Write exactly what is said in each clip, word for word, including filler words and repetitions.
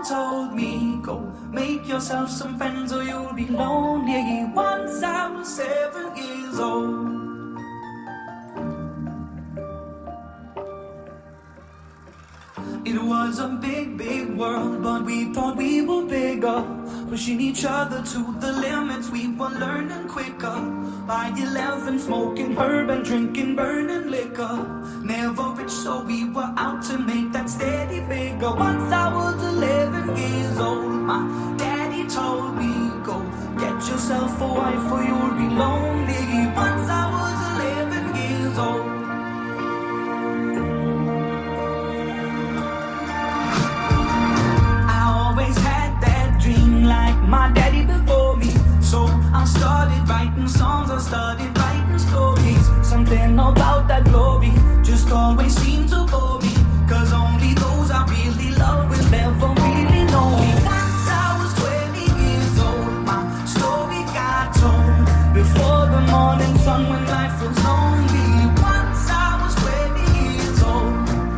told me, go make yourself some friends or you'll be lonely. Once I was seven years old. It was a big, big world, but we thought we were bigger, pushing each other to the limits. We were learning quicker. By eleven, smoking herb and drinking burning liquor. Never rich, so we were out to make that steady figure. Once I was eleven years old, my daddy told me, go get yourself a wife or you'll be lonely. Once I was eleven years old. Like my daddy before me, so I started writing songs, I started writing stories. Something about that glory just always seemed to bore me, cause only those I really love will never really know me. Once I was twenty years old, my story got told before the morning sun when life was lonely. Once I was twenty years old.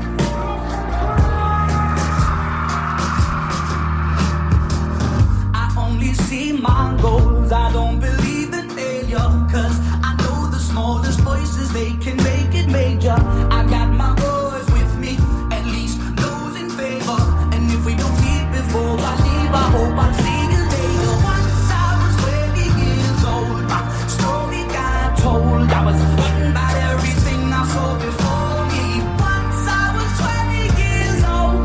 See my goals, I don't believe in failure, cause I know the smallest voices, they can make it major. I got my boys with me, at least those in favor, and if we don't meet before I leave, I hope I'll see you later. Once I was twenty years old, my story got told. I was eaten by everything I saw before me. Once I was twenty years old.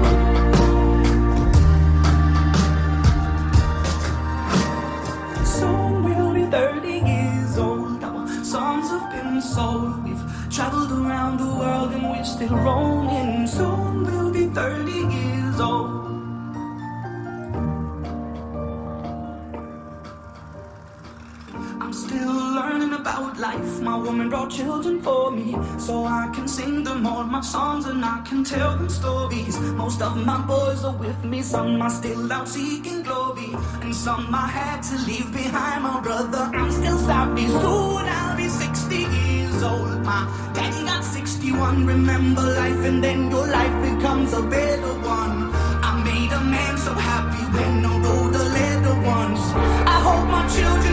thirty years old, our songs have been sold. We've traveled around the world and we're still roaming. Soon we'll be thirty years old. I'm still learning about life. My woman brought children for me, so I can sing them all my songs and I can tell them stories. Most of my boys are with me, some are still out seeking glory, and some I had to leave behind. My brother, I'm still sorry. Soon I'll be sixty years old. My daddy got sixty-one. Remember life and then your life becomes a better one. I made a man so happy when I wrote a letter once. I hope my children